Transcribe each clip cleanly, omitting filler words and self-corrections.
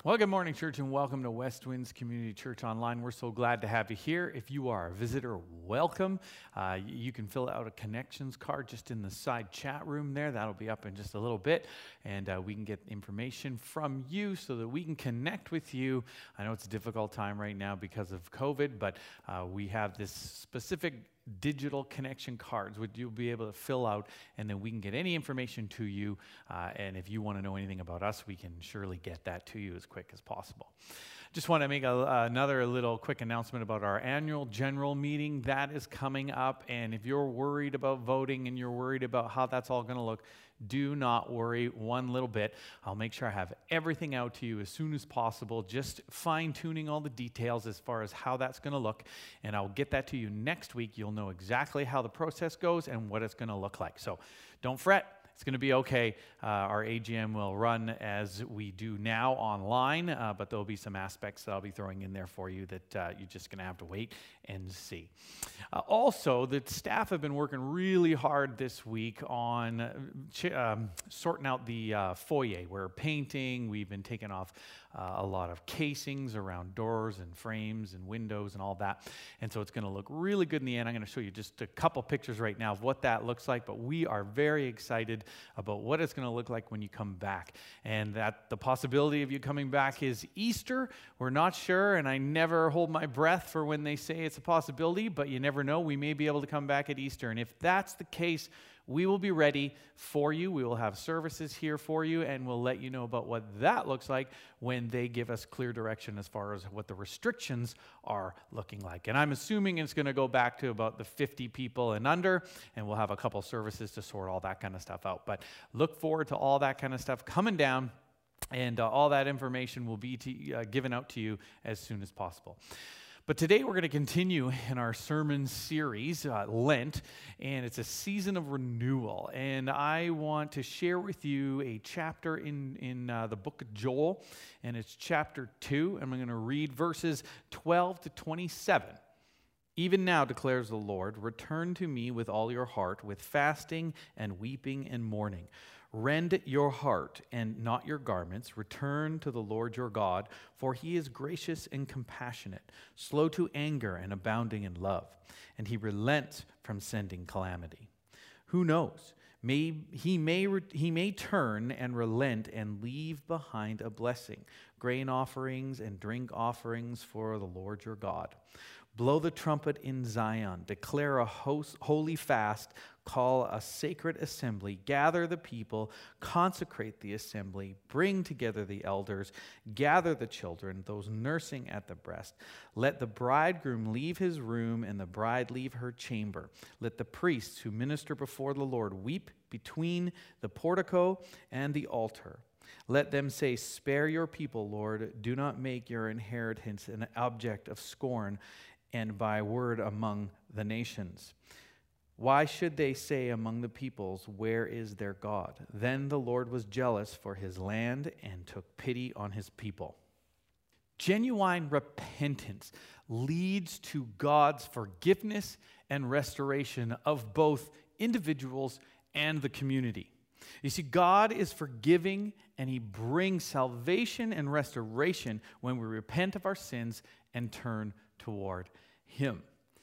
Well, good morning, church, and welcome to West Winds Community Church Online. We're so glad to have you here. If you are a visitor, welcome. You can fill out a connections card just in the side chat room there. That'll be up in just a little bit, and we can get information from you so that we can connect with you. I know it's a difficult time right now because of COVID, but we have this specific digital connection cards which you'll be able to fill out, and then we can get any information to you, and if you want to know anything about us, we can surely get that to you as quick as possible. Just want to make another little quick announcement about our annual general meeting that is coming up, and if you're worried about voting and you're worried about how that's all going to look, do not worry one little bit. I'll make sure I have everything out to you as soon as possible, just fine-tuning all the details as far as how that's going to look, and I'll get that to you next week. You'll know exactly how the process goes and what it's going to look like. So don't fret. It's going to be okay. Our AGM will run as we do now online, but there'll be some aspects that I'll be throwing in there for you that you're just going to have to wait and see. Also, the staff have been working really hard this week on sorting out the foyer. We're painting. We've been taking off a lot of casings around doors and frames and windows and all that. And so it's going to look really good in the end. I'm going to show you just a couple pictures right now of what that looks like, but we are very excited about what it's going to look like when you come back. And that the possibility of you coming back is Easter. We're not sure, and I never hold my breath for when they say it's a possibility, but you never know. We may be able to come back at Easter. And if that's the case, we will be ready for you. We will have services here for you, and we'll let you know about what that looks like when they give us clear direction as far as what the restrictions are looking like. And I'm assuming it's going to go back to about the 50 people and under, and we'll have a couple services to sort all that kind of stuff out. But look forward to all that kind of stuff coming down, and all that information will be given out to you as soon as possible. But today we're going to continue in our sermon series, Lent, and it's a season of renewal. And I want to share with you a chapter in the book of Joel, and it's chapter 2, and I'm going to read verses 12 to 27. Even now, declares the Lord, return to me with all your heart, with fasting and weeping and mourning. Rend your heart and not your garments. Return to the Lord your God, for he is gracious and compassionate, slow to anger and abounding in love, and he relents from sending calamity. Who knows? He may turn and relent and leave behind a blessing, grain offerings and drink offerings for the Lord your God. Blow the trumpet in Zion, declare a holy fast, call a sacred assembly, gather the people, consecrate the assembly, bring together the elders, gather the children, those nursing at the breast. Let the bridegroom leave his room and the bride leave her chamber. Let the priests who minister before the Lord weep between the portico and the altar. Let them say, spare your people, Lord. Do not make your inheritance an object of scorn and by word among the nations. Why should they say among the peoples, where is their God? Then the Lord was jealous for his land and took pity on his people. Genuine repentance leads to God's forgiveness and restoration of both individuals and the community. You see, God is forgiving, and he brings salvation and restoration when we repent of our sins and turn toward him.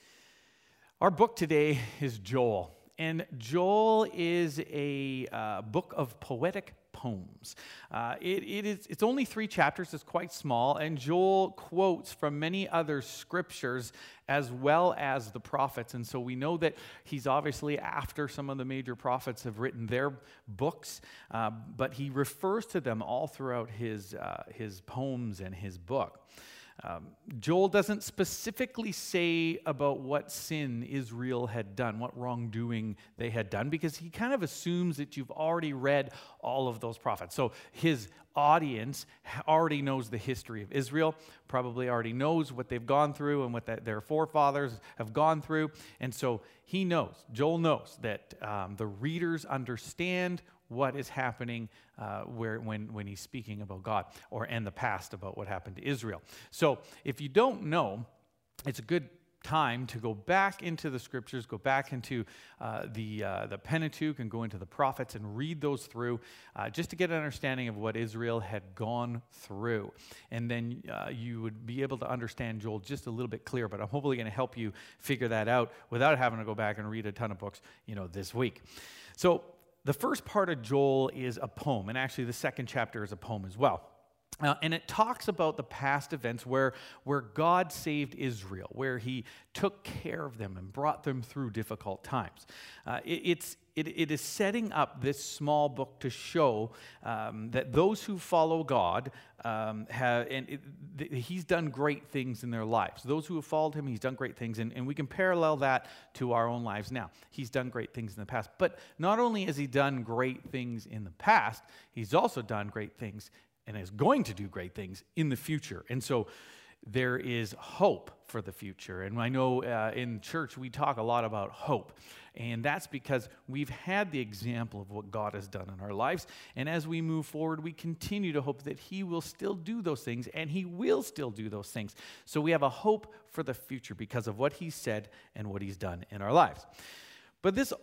Our book today is Joel, and Joel is a book of poetic poems. It's only 3 chapters. It's quite small, and Joel quotes from many other scriptures as well as the prophets, and so we know that he's obviously after some of the major prophets have written their books, but he refers to them all throughout his poems and his book. Joel doesn't specifically say about what sin Israel had done, what wrongdoing they had done, because he kind of assumes that you've already read all of those prophets. So his audience already knows the history of Israel, probably already knows what they've gone through and what their forefathers have gone through. And so he knows, Joel knows that the readers understand what is happening when he's speaking about God and the past about what happened to Israel. So if you don't know, it's a good time to go back into the scriptures, go back into the Pentateuch and go into the prophets and read those through just to get an understanding of what Israel had gone through. And then you would be able to understand Joel just a little bit clearer, but I'm hopefully going to help you figure that out without having to go back and read a ton of books, this week. So the first part of Joel is a poem, and actually the second chapter is a poem as well. And it talks about the past events where God saved Israel, where he took care of them and brought them through difficult times. It is setting up this small book to show that those who follow God he's done great things in their lives. Those who have followed him, he's done great things, and we can parallel that to our own lives now. He's done great things in the past. But not only has he done great things in the past, he's also done great things and is going to do great things in the future. And so there is hope for the future. And I know in church we talk a lot about hope. And that's because we've had the example of what God has done in our lives. And as we move forward, we continue to hope that he will still do those things, and he will still do those things. So we have a hope for the future because of what he said and what he's done in our lives. But this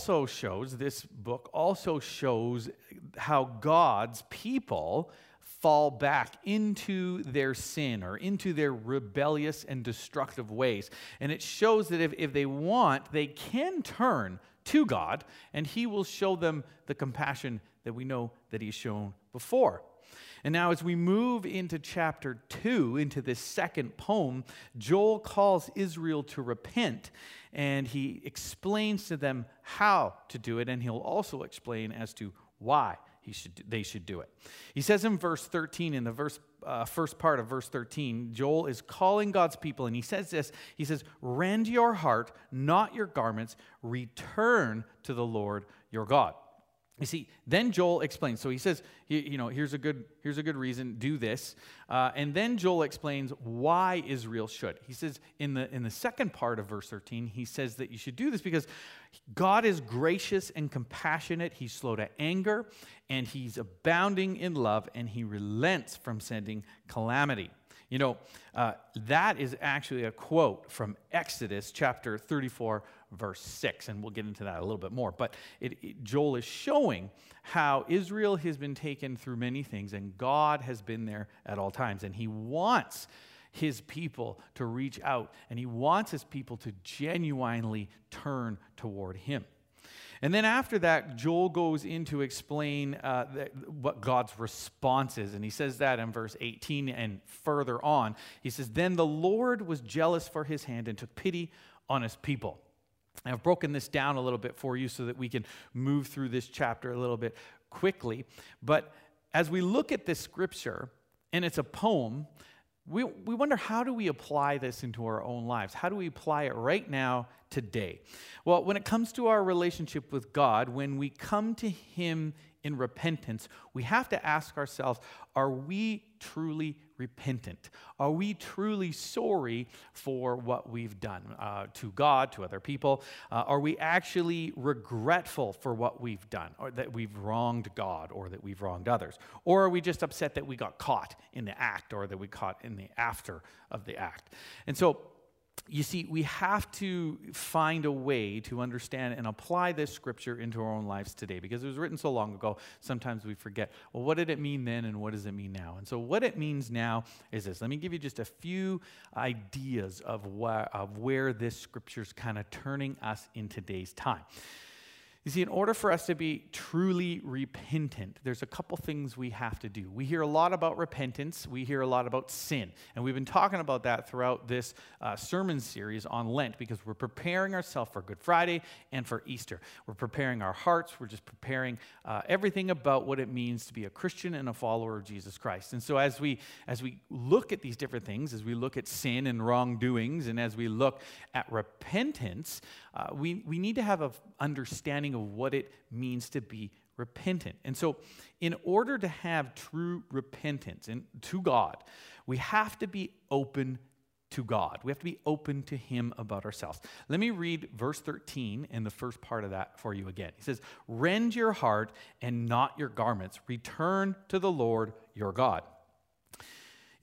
book also shows how God's people fall back into their sin or into their rebellious and destructive ways. And it shows that if they want, they can turn to God, and he will show them the compassion that we know that he's shown before. And now as we move into chapter 2, into this second poem, Joel calls Israel to repent, and he explains to them how to do it, and he'll also explain as to why they should do it. He says in verse 13, in the first part of verse 13, Joel is calling God's people, and he says this, he says, "Rend your heart, not your garments, return to the Lord your God." You see, then Joel explains. So he says, here's a good reason, do this. And then Joel explains why Israel should. He says in the second part of verse 13, he says that you should do this because God is gracious and compassionate. He's slow to anger, and he's abounding in love, and he relents from sending calamity. That is actually a quote from Exodus chapter 34, verse 6, and we'll get into that a little bit more. But Joel is showing how Israel has been taken through many things, and God has been there at all times, and he wants his people to reach out, and he wants his people to genuinely turn toward him. And then after that, Joel goes in to explain what God's response is. And he says that in verse 18 and further on. He says, "Then the Lord was jealous for his hand and took pity on his people." I've broken this down a little bit for you so that we can move through this chapter a little bit quickly. But as we look at this scripture, and it's a poem, we wonder, how do we apply this into our own lives? How do we apply it right now, today? Well, when it comes to our relationship with God, when we come to him in repentance, we have to ask ourselves, are we truly repentant? Are we truly sorry for what we've done to God, to other people? Are we actually regretful for what we've done, or that we've wronged God, or that we've wronged others? Or are we just upset that we got caught in the act, or that we caught in the after of the act? And so, you see, we have to find a way to understand and apply this scripture into our own lives today, because it was written so long ago, sometimes we forget, well, what did it mean then and what does it mean now? And so what it means now is this. Let me give you just a few ideas of where this scripture is kind of turning us in today's time. You see, in order for us to be truly repentant, there's a couple things we have to do. We hear a lot about repentance. We hear a lot about sin. And we've been talking about that throughout this sermon series on Lent, because we're preparing ourselves for Good Friday and for Easter. We're preparing our hearts. We're just preparing everything about what it means to be a Christian and a follower of Jesus Christ. And so as we look at these different things, as we look at sin and wrongdoings, and as we look at repentance, we need to have an understanding of what it means to be repentant. And so in order to have true repentance to God, we have to be open to God. We have to be open to him about ourselves. Let me read verse 13 and the first part of that for you again. He says, "Rend your heart and not your garments. Return to the Lord your God."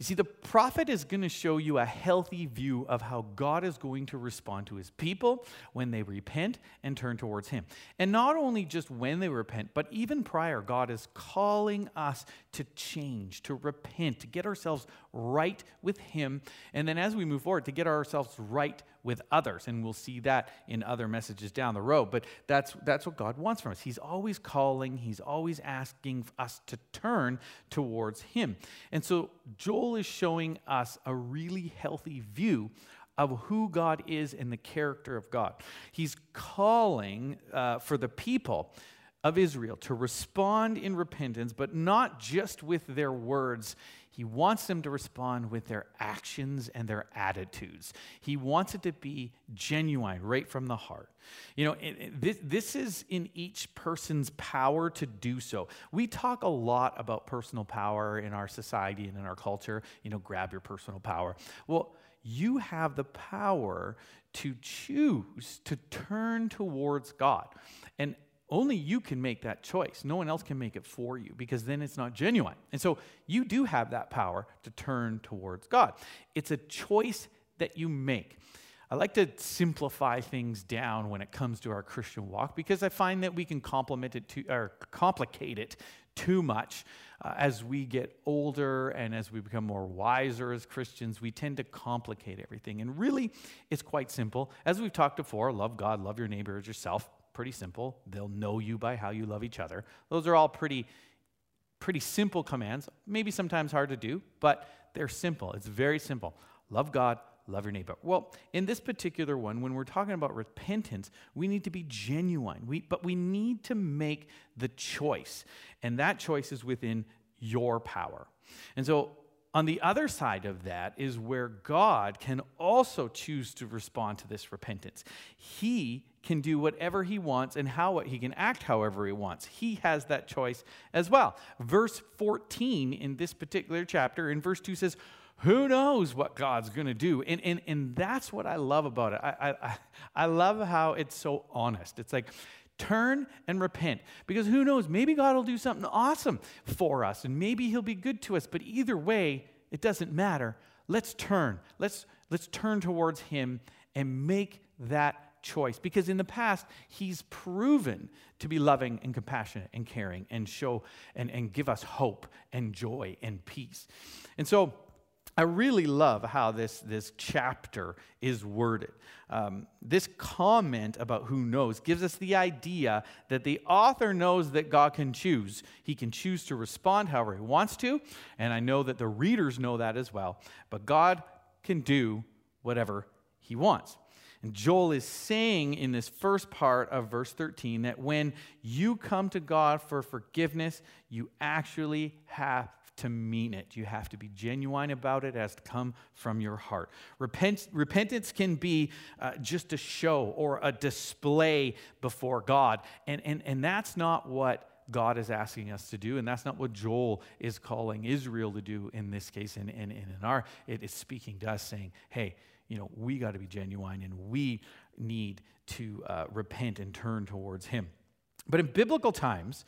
You see, the prophet is going to show you a healthy view of how God is going to respond to his people when they repent and turn towards him. And not only just when they repent, but even prior, God is calling us to change, to repent, to get ourselves right with him. And then as we move forward, to get ourselves right with others. And we'll see that in other messages down the road. But that's what God wants from us. He's always calling. He's always asking us to turn towards him. And so Joel is showing us a really healthy view of who God is and the character of God. He's calling for the people of Israel to respond in repentance, but not just with their words. He wants them to respond with their actions and their attitudes. He wants it to be genuine, right from the heart. You know, this is in each person's power to do so. We talk a lot about personal power in our society and in our culture. You know, grab your personal power. Well, you have the power to choose to turn towards God. And only you can make that choice. No one else can make it for you, because then it's not genuine. And so you do have that power to turn towards God. It's a choice that you make. I like to simplify things down when it comes to our Christian walk, because I find that we can complicate it too much. As we get older and as we become more wiser as Christians, we tend to complicate everything. And really, it's quite simple. As we've talked before, love God, love your neighbor as yourself. Pretty simple. They'll know you by how you love each other. Those are all pretty simple commands. Maybe sometimes hard to do, but they're simple. It's very simple. Love God, love your neighbor. Well, in this particular one, when we're talking about repentance, we need to be genuine. But we need to make the choice. And that choice is within your power. And so on the other side of that is where God can also choose to respond to this repentance. He can do whatever he wants and he can act however he wants. He has that choice as well. Verse 14 in this particular chapter, in verse 2 says, who knows what God's going to do? And that's what I love about it. I love how it's so honest. It's like, turn and repent, because who knows, maybe God will do something awesome for us, and maybe he'll be good to us, but either way, it doesn't matter. Let's turn. Let's turn towards him and make that choice, because in the past, he's proven to be loving and compassionate and caring and show and give us hope and joy and peace. And so I really love how this chapter is worded. This comment about who knows gives us the idea that the author knows that God can choose. He can choose to respond however he wants to, and I know that the readers know that as well. But God can do whatever he wants. And Joel is saying in this first part of verse 13 that when you come to God for forgiveness, you actually have to mean it. You have to be genuine about it. It has to come from your heart. Repentance can be just a show or a display before God. And that's not what God is asking us to do, and that's not what Joel is calling Israel to do in this case. And it is speaking to us saying, hey, you know, we got to be genuine and we need to repent and turn towards him. But in biblical times,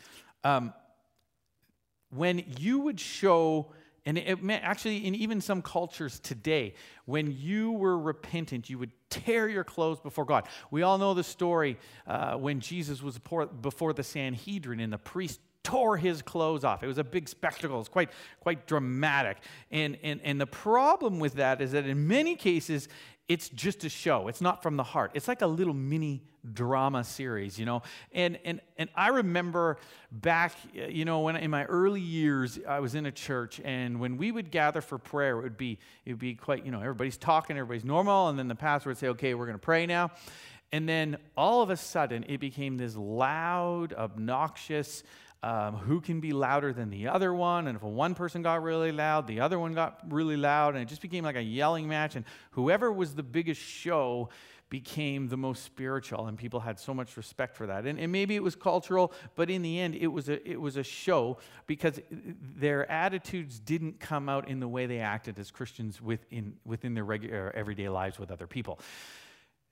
when you would show, and it meant actually in even some cultures today, when you were repentant, you would tear your clothes before God. We all know the story when Jesus was before the Sanhedrin and the priest tore his clothes off. It was a big spectacle. It was quite dramatic. And the problem with that is that in many cases, it's just a show. It's not from the heart. It's like a little mini drama series, you know. And I remember back, you know, when in my early years, I was in a church, and when we would gather for prayer, it would be quite, you know, everybody's talking, everybody's normal, and then the pastor would say, okay, we're going to pray now. And then all of a sudden, it became this loud, obnoxious, who can be louder than the other one, and if one person got really loud, the other one got really loud, and it just became like a yelling match, and whoever was the biggest show became the most spiritual, and people had so much respect for that. And maybe it was cultural, but in the end, it was a show, because their attitudes didn't come out in the way they acted as Christians within their regular everyday lives with other people.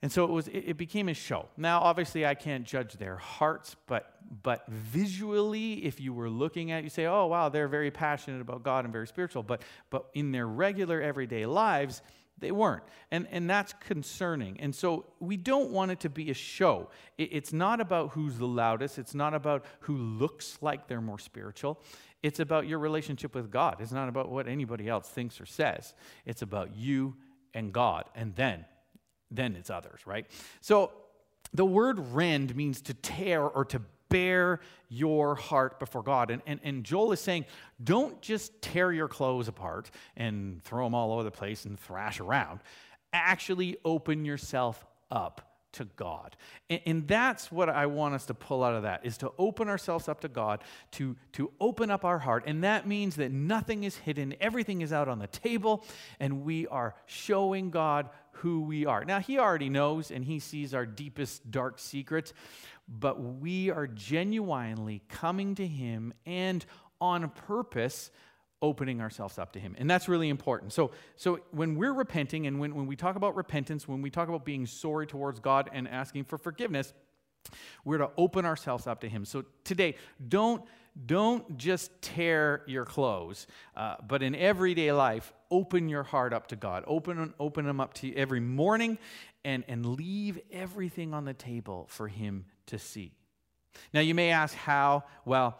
And so it became a show. Now, obviously, I can't judge their hearts, but visually, if you were looking at it, you say, oh, wow, they're very passionate about God and very spiritual. But in their regular, everyday lives, they weren't. And that's concerning. And so we don't want it to be a show. It's not about who's the loudest. It's not about who looks like they're more spiritual. It's about your relationship with God. It's not about what anybody else thinks or says. It's about you and God. And then it's others, right? So the word rend means to tear or to bare your heart before God. And Joel is saying, don't just tear your clothes apart and throw them all over the place and thrash around. Actually open yourself up to God. And that's what I want us to pull out of that, is to open ourselves up to God, to open up our heart. And that means that nothing is hidden, everything is out on the table, and we are showing God who we are. Now, he already knows, and he sees our deepest, dark secrets, but we are genuinely coming to him and on purpose opening ourselves up to him. And that's really important. So when we're repenting, and when we talk about repentance, when we talk about being sorry towards God and asking for forgiveness, we're to open ourselves up to him. So today, don't just tear your clothes, but in everyday life, open your heart up to God. Open them up to you every morning, and leave everything on the table for him to see. Now, you may ask how. Well,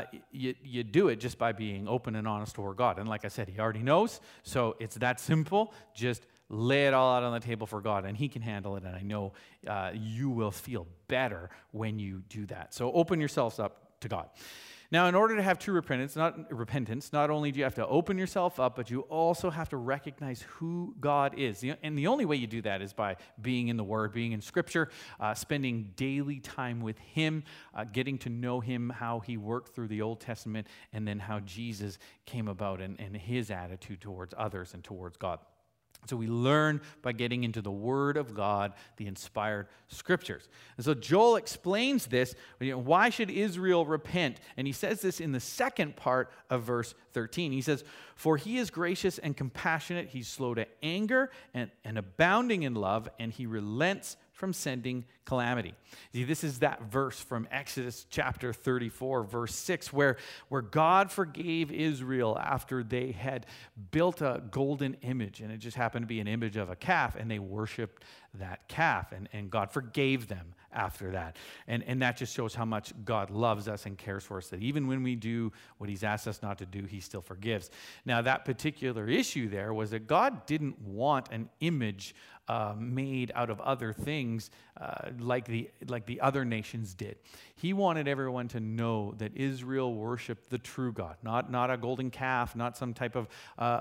you do it just by being open and honest toward God. And like I said, he already knows, so it's that simple. Just lay it all out on the table for God, and he can handle it, and I know you will feel better when you do that. So open yourselves up to God. Now, in order to have true repentance, not only do you have to open yourself up, but you also have to recognize who God is. And the only way you do that is by being in the Word, being in Scripture, spending daily time with him, getting to know him, how he worked through the Old Testament, and then how Jesus came about and his attitude towards others and towards God. So we learn by getting into the Word of God, the inspired Scriptures. And so Joel explains this. Why should Israel repent? And he says this in the second part of verse 13. He says, for he is gracious and compassionate. He's slow to anger and abounding in love, and he relents from sending calamity. See, this is that verse from Exodus chapter 34, verse 6, where God forgave Israel after they had built a golden image, and it just happened to be an image of a calf, and they worshiped that calf, and God forgave them after that. And that just shows how much God loves us and cares for us, that even when we do what he's asked us not to do, he still forgives. Now, that particular issue there was that God didn't want an image made out of other things like the other nations did. He wanted everyone to know that Israel worshiped the true God, not a golden calf, not some type of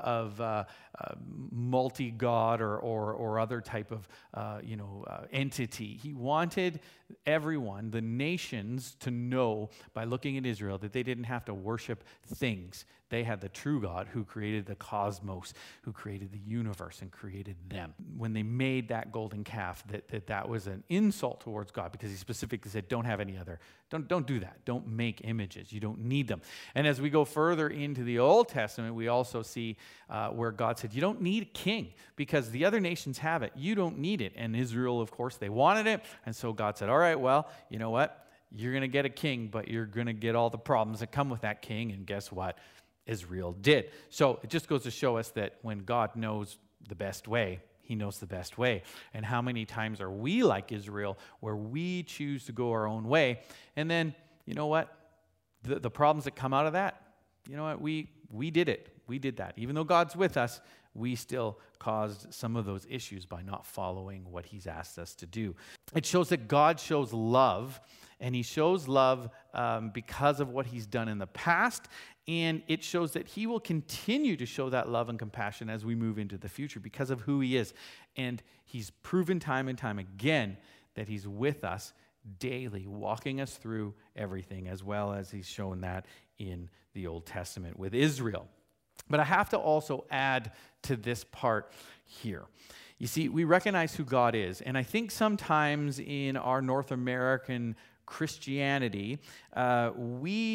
multi-god or other type of entity. He wanted everyone, the nations, to know by looking at Israel that they didn't have to worship things. They had the true God who created the cosmos, who created the universe and created them. When they made that golden calf, that was an insult towards God, because he specifically said, don't have any other, don't do that. Don't make images. You don't need them. And as we go further into the Old Testament, we also see where God said, you don't need a king because the other nations have it. You don't need it. And Israel, of course, they wanted it. And so God said, all right, well, you know what? You're going to get a king, but you're going to get all the problems that come with that king. And guess what? Israel did. So it just goes to show us that when God knows the best way, he knows the best way. And how many times are we like Israel, where we choose to go our own way? And then, you know what? The problems that come out of that, you know what? We did it. We did that. Even though God's with us, we still caused some of those issues by not following what he's asked us to do. It shows that God shows love, and he shows love because of what he's done in the past, and it shows that he will continue to show that love and compassion as we move into the future because of who he is. And he's proven time and time again that he's with us daily, walking us through everything, as well as he's shown that in the Old Testament with Israel. But I have to also add to this part here. You see, we recognize who God is, and I think sometimes in our North American Christianity, we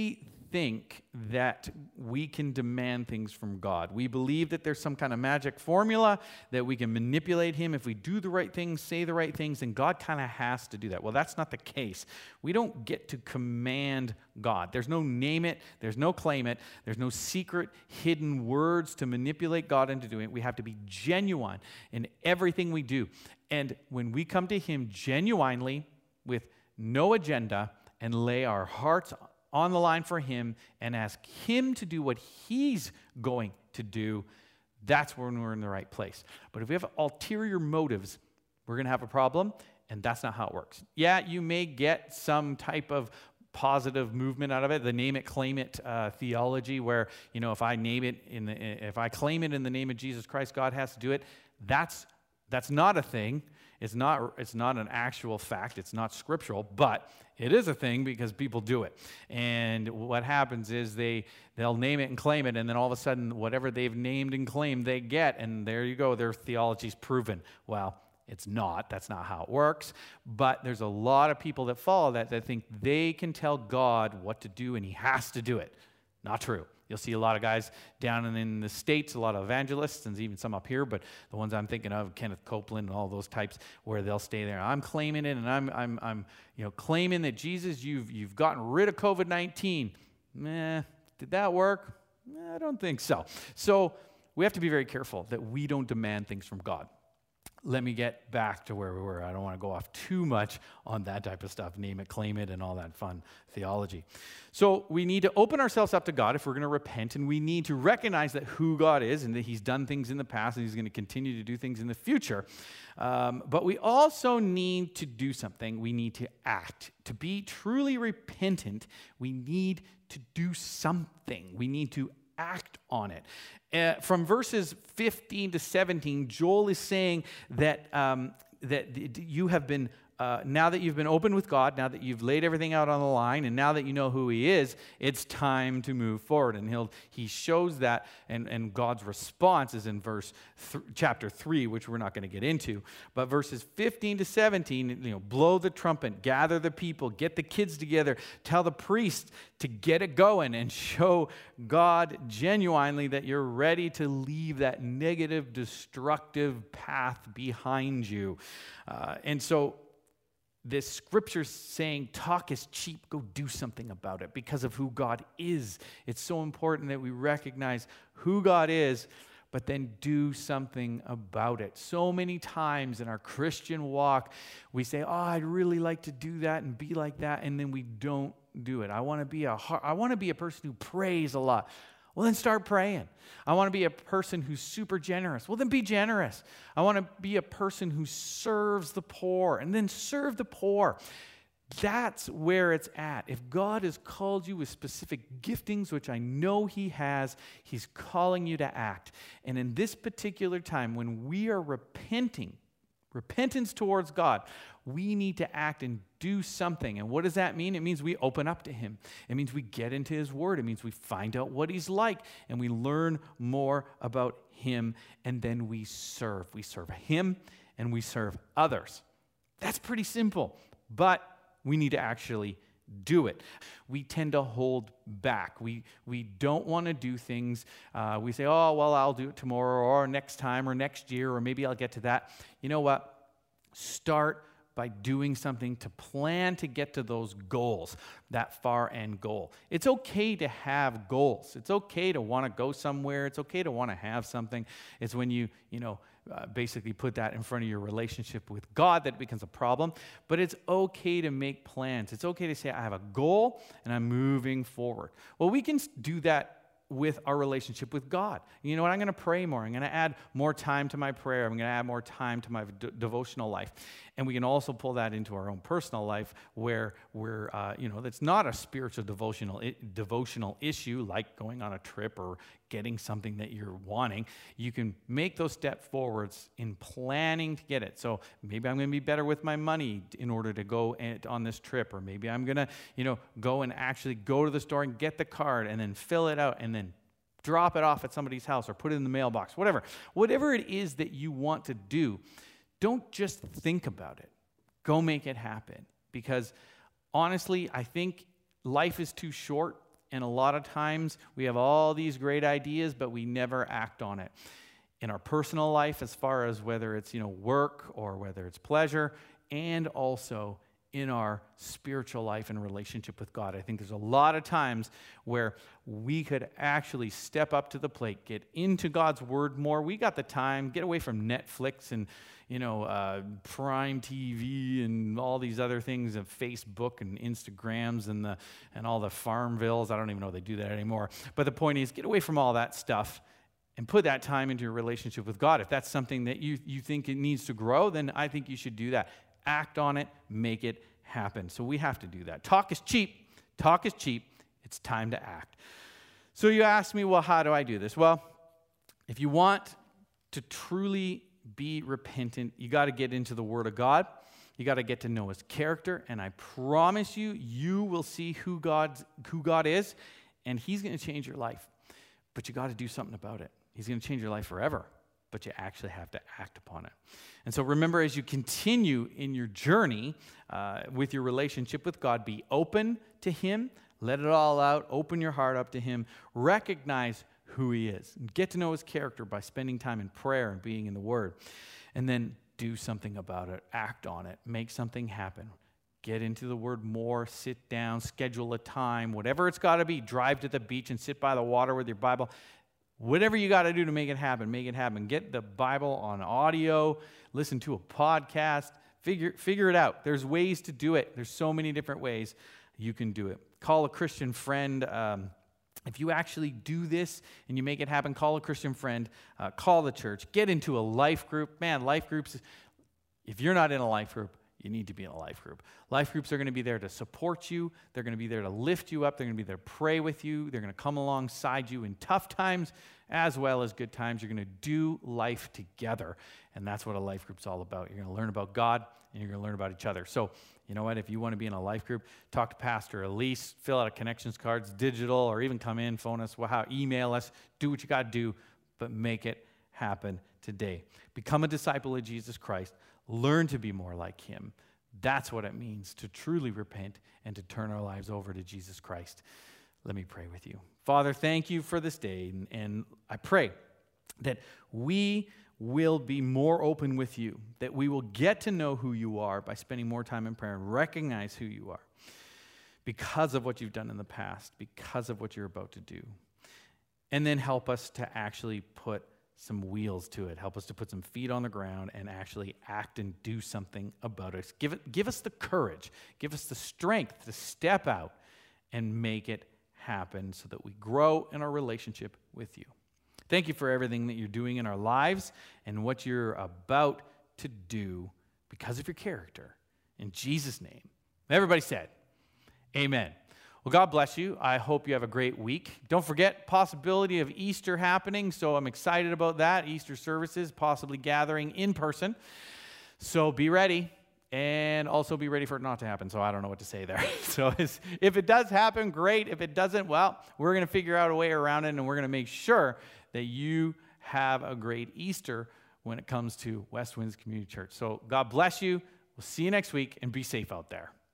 think that we can demand things from God. We believe that there's some kind of magic formula that we can manipulate him. If we do the right things, say the right things, then God kind of has to do that. Well, that's not the case. We don't get to command God. There's no name it. There's no claim it. There's no secret hidden words to manipulate God into doing it. We have to be genuine in everything we do. And when we come to him genuinely with no agenda and lay our hearts on the line for him and ask him to do what he's going to do, that's when we're in the right place. But if we have ulterior motives, we're going to have a problem, and that's not how it works. Yeah, you may get some type of positive movement out of it, the name it, claim it theology, where, if I if I claim it in the name of Jesus Christ, God has to do it. That's not a thing. It's not an actual fact. It's not scriptural, but it is a thing because people do it. And what happens is they'll name it and claim it, and then all of a sudden, whatever they've named and claimed, they get, and there you go, their theology's proven. Well, it's not. That's not how it works. But there's a lot of people that follow that think they can tell God what to do, and he has to do it. Not true. You'll see a lot of guys down in the States, a lot of evangelists, and even some up here, but the ones I'm thinking of, Kenneth Copeland and all those types, where they'll stay there. I'm claiming it, and I'm claiming that Jesus, you've gotten rid of COVID-19. Did that work? I don't think so. So we have to be very careful that we don't demand things from God. Let me get back to where we were. I don't want to go off too much on that type of stuff, name it, claim it, and all that fun theology. So we need to open ourselves up to God if we're going to repent, and we need to recognize that who God is and that he's done things in the past and he's going to continue to do things in the future. But we also need to do something. We need to act. To be truly repentant, we need to do something. We need to act on it. From verses 15 to 17, Joel is saying that you have been, now that you've been open with God, now that you've laid everything out on the line, and now that you know who he is, it's time to move forward. And he shows that, and God's response is in chapter 3, which we're not going to get into. But verses 15 to 17, blow the trumpet, gather the people, get the kids together, tell the priest to get it going, and show God genuinely that you're ready to leave that negative, destructive path behind you. And so this scripture saying talk is cheap, go do something about it because of who God is. It's so important that we recognize who God is, but then do something about it. So many times in our Christian walk, we say, I'd really like to do that and be like that, and then we don't do it. I want to be a person who prays a lot. Well, then start praying. I want to be a person who's super generous. Well, then be generous. I want to be a person who serves the poor, and then serve the poor. That's where it's at. If God has called you with specific giftings, which I know he has, he's calling you to act. And in this particular time, when we are repentance towards God, we need to act and do something. And what does that mean? It means we open up to him. It means we get into his word. It means we find out what he's like, and we learn more about him, and then we serve. We serve him, and we serve others. That's pretty simple, but we need to actually do it. We tend to hold back. We don't want to do things. We say, I'll do it tomorrow or next time or next year, or maybe I'll get to that. You know what? Start by doing something to plan to get to those goals, that far end goal. It's okay to have goals. It's okay to want to go somewhere. It's okay to want to have something. It's when you basically put that in front of your relationship with God that it becomes a problem. But it's okay to make plans. It's okay to say, I have a goal and I'm moving forward. Well, we can do that with our relationship with God. You know what? I'm going to pray more. I'm going to add more time to my prayer. I'm going to add more time to my devotional life. And we can also pull that into our own personal life where we're, that's not a spiritual devotional issue like going on a trip or getting something that you're wanting. You can make those step forwards in planning to get it. So maybe I'm going to be better with my money in order to go on this trip, or maybe I'm going to, go and actually go to the store and get the card and then fill it out and then drop it off at somebody's house or put it in the mailbox, whatever it is that you want to do. Don't just think about it. Go make it happen. Because honestly, I think life is too short And a lot of times we have all these great ideas, but we never act on it. In our personal life, as far as whether it's, work or whether it's pleasure, and also in our spiritual life and relationship with God. I think there's a lot of times where we could actually step up to the plate, get into God's Word more. We got the time, get away from Netflix and, Prime TV and all these other things, and Facebook and Instagrams and all the Farmvilles. I don't even know if they do that anymore. But the point is, get away from all that stuff and put that time into your relationship with God. If that's something that you think it needs to grow, then I think you should do that. Act on it, make it happen. So we have to do that. Talk is cheap. Talk is cheap. It's time to act. So you ask me, well, how do I do this? Well, if you want to truly be repentant, you got to get into the Word of God. You got to get to know His character, and I promise you, you will see who God is, and He's going to change your life. But you got to do something about it. He's going to change your life forever, but you actually have to act upon it. And so remember, as you continue in your journey with your relationship with God, be open to Him, let it all out, open your heart up to Him, recognize who He is, and get to know His character by spending time in prayer and being in the Word. And then do something about it, act on it, make something happen. Get into the Word more, sit down, schedule a time, whatever it's got to be. Drive to the beach and sit by the water with your Bible. Whatever you got to do to make it happen, make it happen. Get the Bible on audio, listen to a podcast, figure it out. There's ways to do it. There's so many different ways you can do it. Call a Christian friend. If you actually do this and you make it happen, call a Christian friend, call the church, get into a life group. Man, life groups, if you're not in a life group, you need to be in a life group. Life groups are going to be there to support you. They're going to be there to lift you up. They're going to be there to pray with you. They're going to come alongside you in tough times as well as good times. You're going to do life together, and that's what a life group's all about. You're going to learn about God, and you're going to learn about each other. So, you know what? If you want to be in a life group, talk to Pastor Elise, fill out a connections cards, digital, or even come in, phone us, email us. Do what you got to do, but make it happen today. Become a disciple of Jesus Christ. Learn to be more like Him. That's what it means to truly repent and to turn our lives over to Jesus Christ. Let me pray with you. Father, thank you for this day, and I pray that we will be more open with you, that we will get to know who you are by spending more time in prayer and recognize who you are because of what you've done in the past, because of what you're about to do. And then help us to actually put some wheels to it. Help us to put some feet on the ground and actually act and do something about it. Give us the courage, give us the strength to step out and make it happen so that we grow in our relationship with you. Thank you for everything that you're doing in our lives and what you're about to do because of your character. In Jesus' name. Everybody said, amen. Well, God bless you. I hope you have a great week. Don't forget, possibility of Easter happening, so I'm excited about that. Easter services, possibly gathering in person. So be ready, and also be ready for it not to happen. So I don't know what to say there. So if it does happen, great. If it doesn't, well, we're going to figure out a way around it, and we're going to make sure that you have a great Easter when it comes to West Winds Community Church. So God bless you. We'll see you next week, and be safe out there.